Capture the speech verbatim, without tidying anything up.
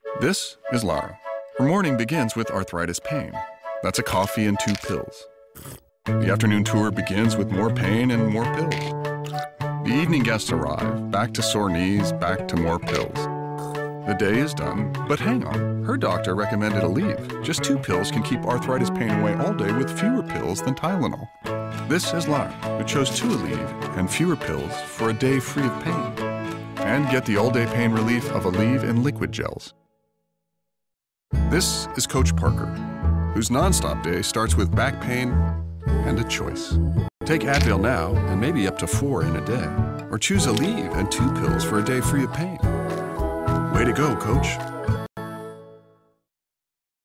This is Lara. Her morning begins with arthritis pain. That's a coffee and two pills. The afternoon tour begins with more pain and more pills. The evening guests arrive, back to sore knees, back to more pills. The day is done, but hang on, her doctor recommended Aleve. Just two pills can keep arthritis pain away all day with fewer pills than Tylenol. This is Lara, who chose two Aleve and fewer pills for a day free of pain. And get the all-day pain relief of Aleve in liquid gels. This is Coach Parker, whose non-stop day starts with back pain and a choice. Take Advil now and maybe up to four in a day, or choose Aleve and two pills for a day free of pain. Way to go, Coach.